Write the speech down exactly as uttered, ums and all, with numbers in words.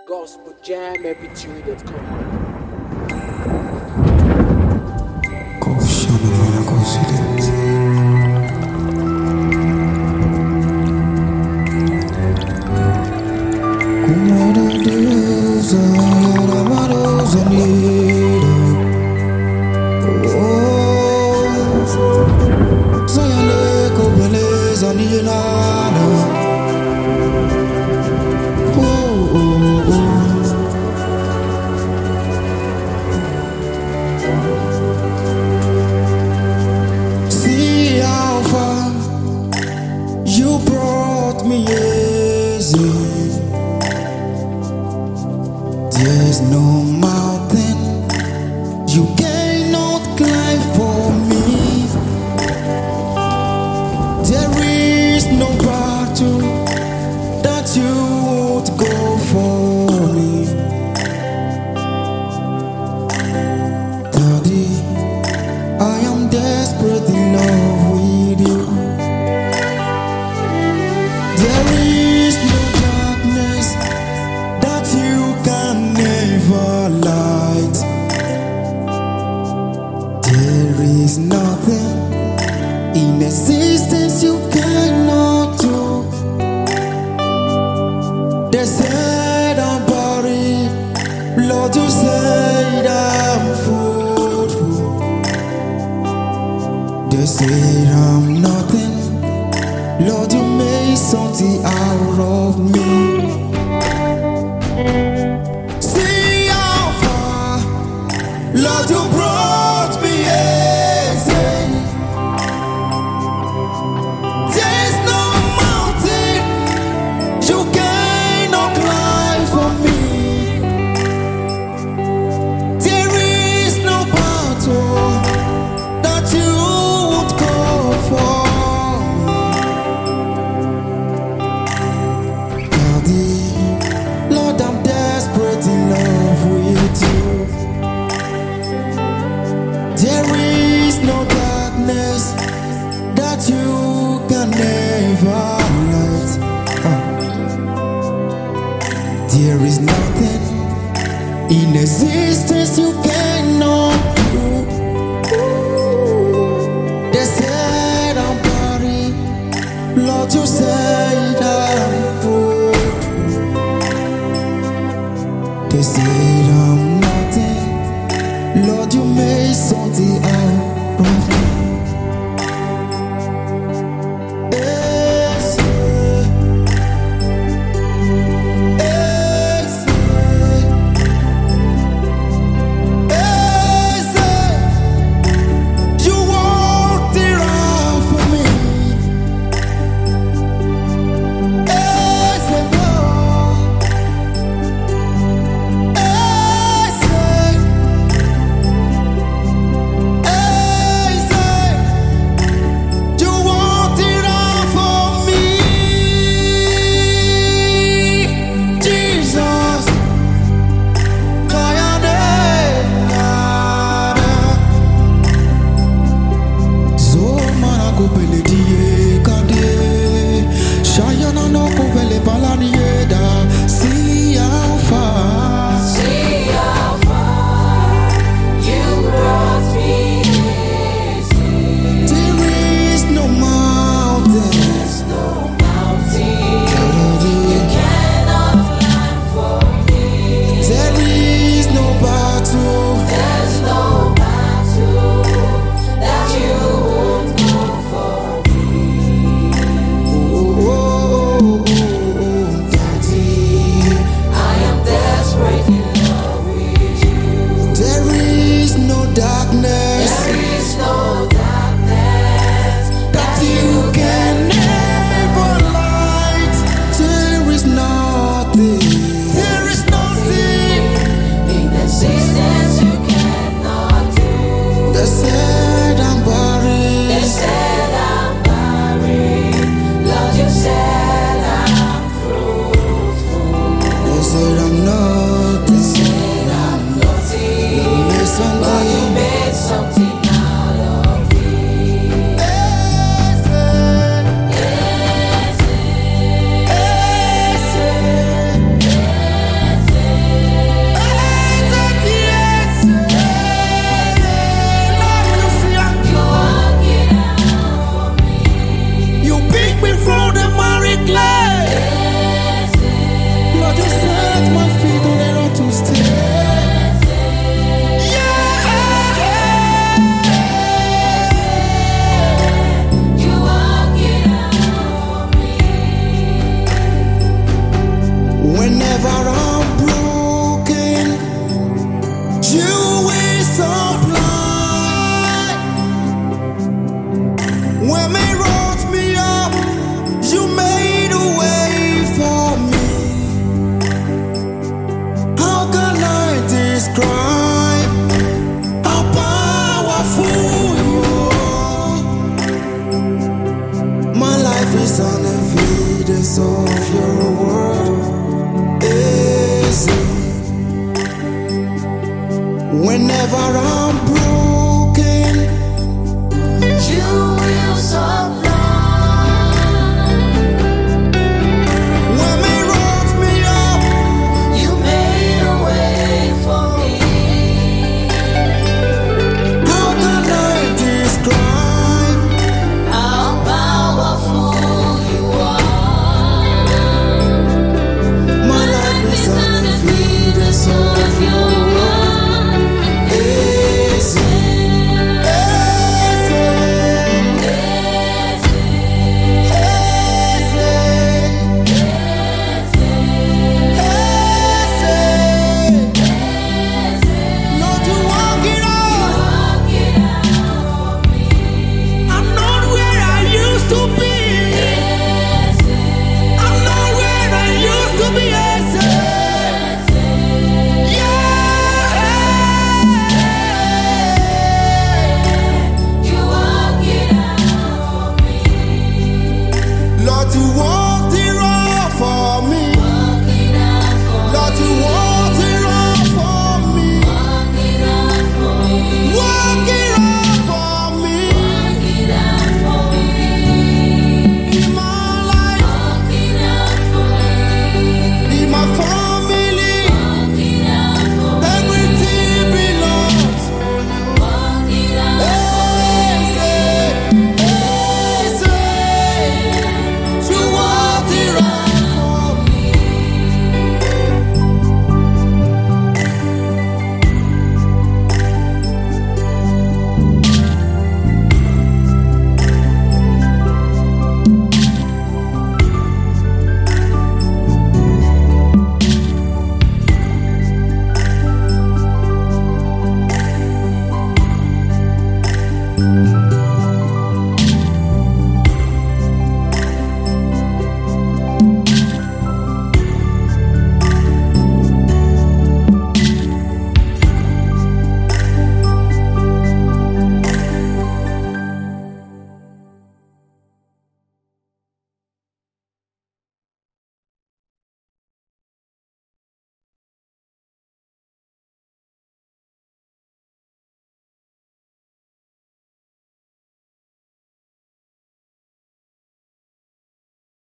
gospel jam m p three dot com. See how far you brought me, easy. There's no mountain you cannot climb for me. There is no battle that you won't go for me. Daddy, I am desperate in love with you. There is no darkness that you can never light. There is nothing in existence you cannot do. They said I'm buried, Lord, you said I'm fruitful. They said I'm nothing, Lord, you made something out of me. See how far, Lord, you brought me, easy. There's no mountain you cannot climb for me. There is no battle that you won't go for. Daddy, Lord, I'm desperate in love with you. There is no darkness that you can never light. Ah. There is nothing in existence you cannot do. They said I'm buried, Lord, you said I'm good. They said I'm nothing, Lord, you made something out of me. Yes, yes, yes. You walked it out for me. Yes, Lord. Yes, yes. describe how powerful you are. My life is an evidence of your word. Is whenever I'm